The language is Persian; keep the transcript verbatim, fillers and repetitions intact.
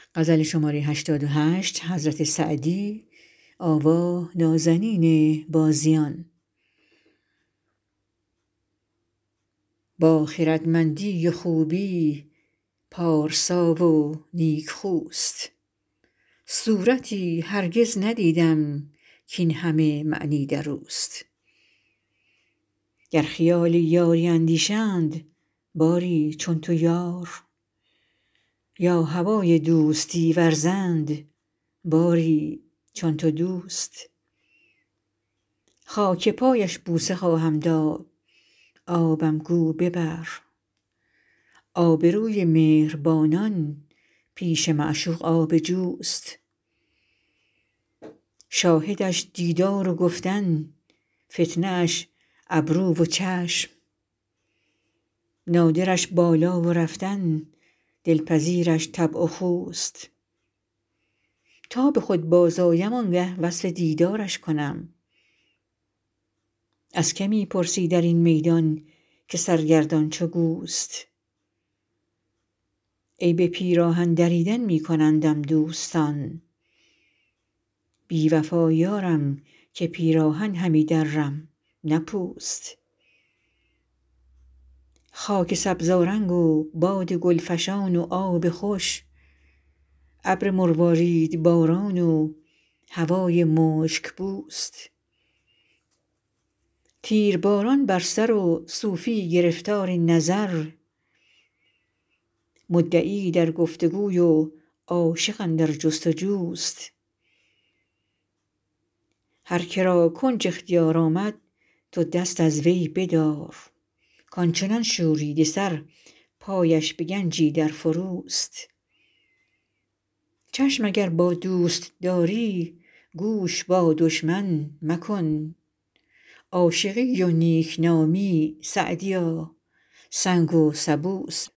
با خردمندی و خوبی پارسا و نیک خوست، صورتی هرگز ندیدم کاین همه معنی در اوست. گر خیال یاری اندیشند باری چون تو یار، یا هوای دوستی ورزند باری چون تو دوست. خاک پایش بوسه خواهم داد آبم گو ببر، آبروی مهربانان پیش معشوق آب جوست. شاهدش دیدار و گفتن، فتنه اش ابرو و چشم، نادرش بالا و رفتن دلپذیرش طبع و خوست. تا به خود بازآیم آنگه وصف دیدارش کنم، از که می پرسی در این میدان که سرگردان چو گوست. عیب پیراهن دریدن می کنندم دوستان، بی وفا یارم که پیراهن همی درم نه پوست. خاک سبزآرنگ و باد گلفشان و آب خوش، ابر مرواریدباران و هوای مشک بوست. تیرباران بر سر و صوفی گرفتار نظر، مدعی در گفت و گوی و عاشق اندر جست و جوست. هر که را کنج اختیار آمد تو دست از وی بدار، کآن چنان شوریده سر پایش به گنجی در فروست. چشم اگر با دوست داری گوش با دشمن مکن، عاشقی و نیک نامی سعدیا سنگ و سبوست.